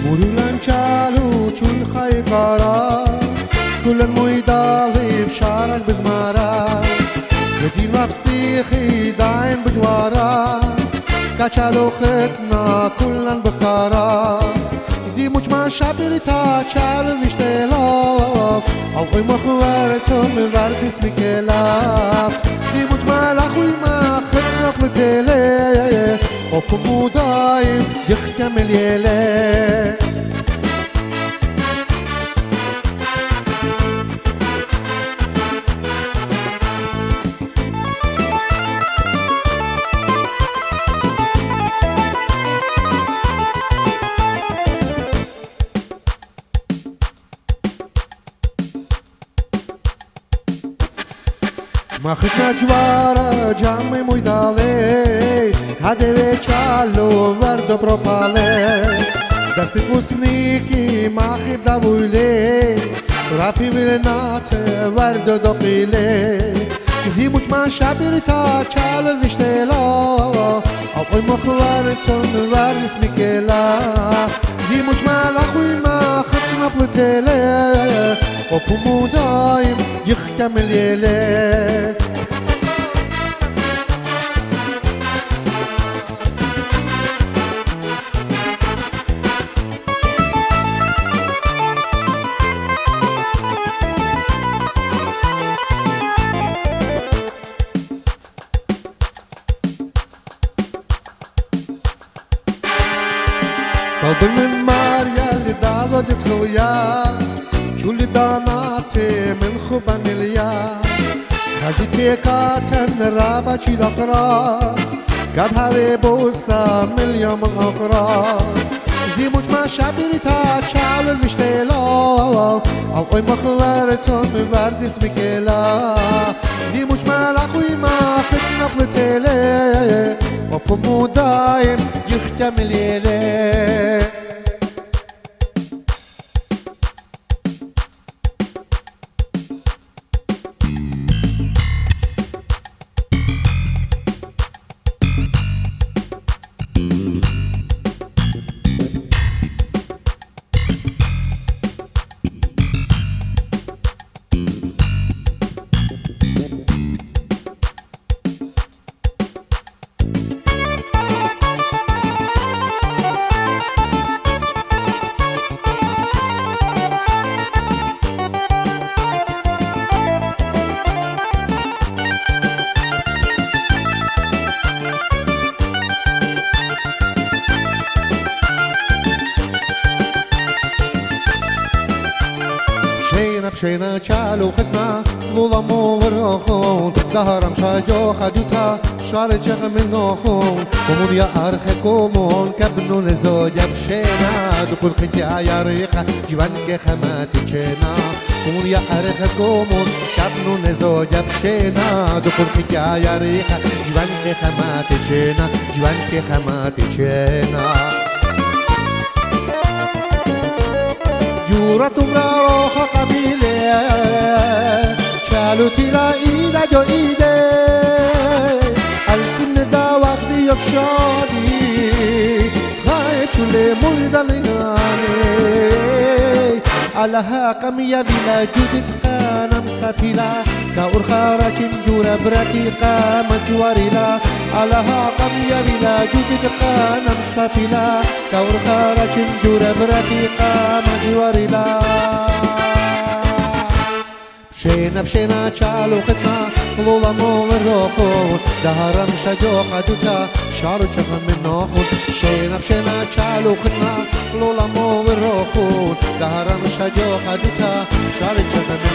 ورولان چالو چون خای قارا كل المويدالي بشارك بزمارا جديد مبسيخي داين بجوارا كاتشالو ختنا كلن بكارا زي مجمع شابري تا چال ويشتلاف اوغي مخوارتهم ورد اسمي كلاف زي مجمع لخوي ما ختنا بلتلي وكمو دايم يختمل يلي ما خدنا جوارا جامي مويدالي هدوي چالو وردو بروبالي دستي بوسنيكي ما خيب داويلي رابي ويلنات وردو دوقيلي زي مجمع شابير تا چال الوشتلا اوقوي مخوارتون ورد اسمي كلا زي مجمع لخوي ما خدنا بلتلي وكمو دايم يختمل يلي طلب من ماريا اللي دازو تدخليا شو اللي داناتي من خبان اليا خزيتي كاتن رابا چي دقرا قد هاوي بوسا مليون من اقرا زي مجمع شابيري تا چال الوشتلا اوقوي مخوارتون ورد اسمي كلا زي مجمع لخوي ما ختنا بلتلي وكمو دايم يختمل يلي شينا چالو ختنا لولا مورخون دهرم شاجو خدوتا شار جغ من نخون ومن يا أرخ كومون كبنو نزوجب شينا دخول خنتي عياريقة جوان كخمات شينا ومن يا أرخ كومون كبنو نزوجب شينا دخول خنتي عياريقة جوان كخمات شينا جوان كخمات شينا جورة تمرا روخ قبيلة چالو تیلا ایده جو ایده الکن دا وقتی یبشادی خواهی چوله مولدانیانه علها قمية بلا جودت قانم سفيلا كأور خارج جورا بركيقا مجوارلا علها قمية بلا جودت قانم سفيلا كأور خارج جورا بركيقا مجوارلا بشينا چالو ختنا لولا مول روخون دهرم شجو خدوتا شارو چخم من ناخون بشينا چالو ختنا لولا مول روخون دهرم شجو خدوتا شارو چخم